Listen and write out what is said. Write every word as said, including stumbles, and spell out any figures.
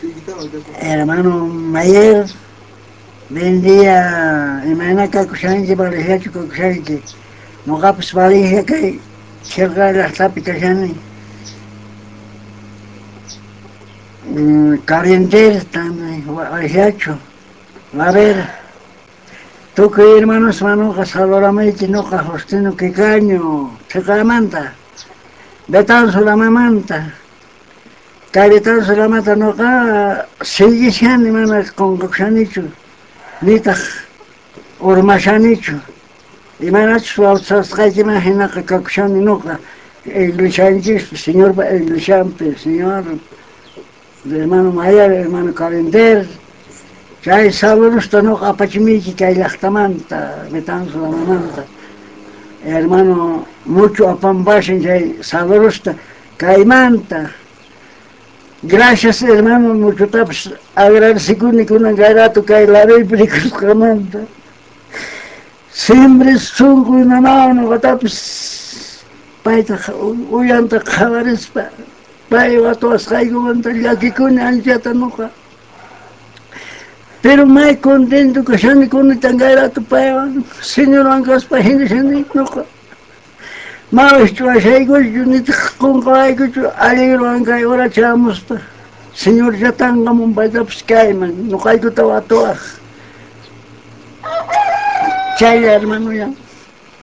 Hermano Mayer, vendía, imagina kakushanchi, balijachu kakushanchi. Noqapas balija kay, chirqa llaqtapi kashani. Carrientera, balijachu, Lavera. Tukuy hermanos manuqa Salvadormayki nuqa Justino Quicaño, Chiqamanta, Betanzulamamanta. Kay Betanzulamanta nuqa sillishani mana qunqushanichu, nitaq urmashanichu. Imanachus wawsasqaykiman hinaqa kakushani nuqa, iglesianchikpi, señorpa iglesianpi, señor hermano Mayer, hermano Carrientera. Chay saludusta nuqa apachimiki kay llaqtamanta, Betanzulamamanta. Hermano, mucho apampashin chay saludusta kaymanta. Gracias hermano, muchutapas agradecikuni kunan kay rato kay lavaypi rikusqamanta. Siempre sunqu nanawaq ñuqatapas payta uyanta qawarispa, pay watuwasqaykumanta llakikuni anchata nuqa. Pero may contento kashani kunitan kay rato paywan, señorwan kaspa hinashani nuqa. Mawishchu washaykuchu nitaq qunqawaykuchu alegrewan kay hora chamuspa, señor llatanqamun paytapas kayman, ñuqaykuta watuwaq. Chaylla hermano ya.